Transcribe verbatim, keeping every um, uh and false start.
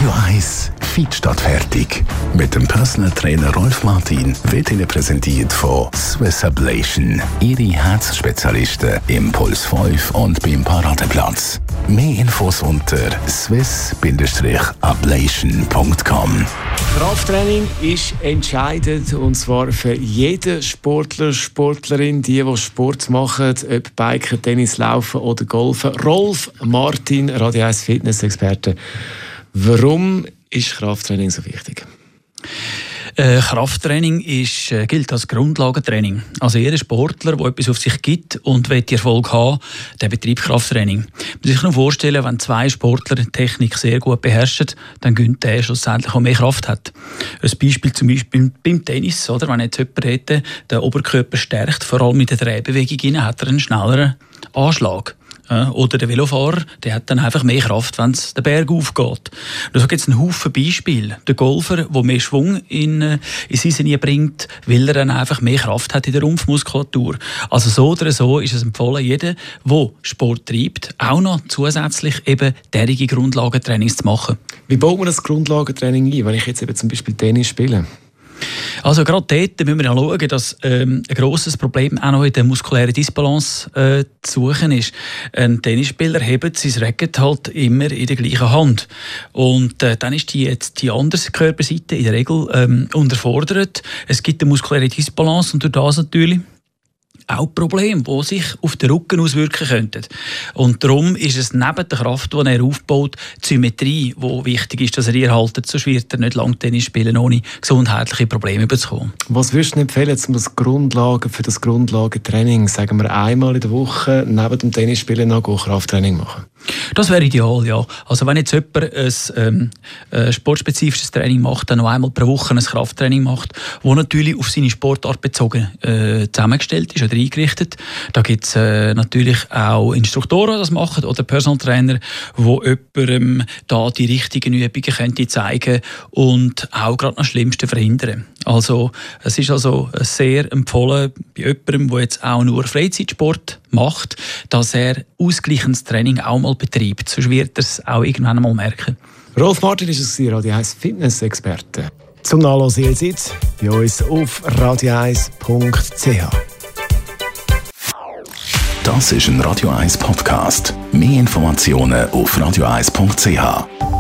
Radio eins Fit statt fertig. Mit dem Personal Trainer Rolf Martin wird Ihnen präsentiert von Swiss Ablation. Ihre Herzspezialisten im Puls fünf und beim Paradeplatz. Mehr Infos unter swiss ablation punkt com. Krafttraining ist entscheidend, und zwar für jeden Sportler, Sportlerin, die, die Sport machen, ob Biken, Tennis, Laufen oder Golfen. Rolf Martin, Radio eins Fitness-Experte. Warum ist Krafttraining so wichtig? Äh, Krafttraining ist, äh, gilt als Grundlagentraining. Also jeder Sportler, der etwas auf sich gibt und will Erfolg haben, der betreibt Krafttraining. Man muss sich nur vorstellen, wenn zwei Sportler die Technik sehr gut beherrschen, dann gönnt der schlussendlich auch mehr Kraft hat. Ein Beispiel zum Beispiel beim Tennis, oder? Wenn jetzt jemand hätte, den Oberkörper stärkt, vor allem mit der Drehbewegung, hat er einen schnelleren Anschlag. Oder der Velofahrer, der hat dann einfach mehr Kraft, wenn es den Berg aufgeht. Da gibt es einen Haufen Beispiele. Der Golfer, der mehr Schwung in, in sein Sinne bringt, weil er dann einfach mehr Kraft hat in der Rumpfmuskulatur. Also so oder so ist es empfohlen, jeder, der Sport treibt, auch noch zusätzlich eben derige Grundlagentrainings zu machen. Wie baut man das Grundlagentraining ein, wenn ich jetzt eben zum Beispiel Tennis spiele? Also gerade dort müssen wir schauen, dass ähm, ein grosses Problem auch noch in der muskulären Disbalance äh, zu suchen ist. Ein Tennisspieler hebt sein Racket halt immer in der gleichen Hand. Und äh, dann ist die, jetzt die andere Körperseite in der Regel ähm, unterfordert. Es gibt eine muskuläre Disbalance und durch das natürlich auch Probleme, die sich auf den Rücken auswirken könnten. Und darum ist es neben der Kraft, die er aufbaut, die Symmetrie, die wichtig ist, dass er ihr haltet, sonst wird er nicht lange Tennis spielen, ohne gesundheitliche Probleme zu bekommen. Was würdest du empfehlen, um das Grundlagen, für das Grundlagentraining, sagen wir einmal in der Woche, neben dem Tennisspielen noch Krafttraining machen? Das wäre ideal, ja. Also wenn jetzt jemand ein, ähm, ein sportspezifisches Training macht, dann noch einmal pro Woche ein Krafttraining macht, das natürlich auf seine Sportart bezogen äh, zusammengestellt ist oder eingerichtet. Da gibt es äh, natürlich auch Instruktoren, die das machen, oder Personal Trainer, die jemandem da die richtigen Übungen könnte zeigen und auch gerade das Schlimmste verhindern. Also es ist also sehr empfohlen bei jemandem, der jetzt auch nur Freizeitsport macht, dass er ausgleichendes Training auch mal betreibt. Sonst wird er es auch irgendwann mal merken. Rolf Martin ist es, Radio eins Fitness-Experte. Zum Nachlesen jetzt bei uns auf radio eins punkt c h. Das ist ein Radio eins Podcast. Mehr Informationen auf radio eins punkt c h.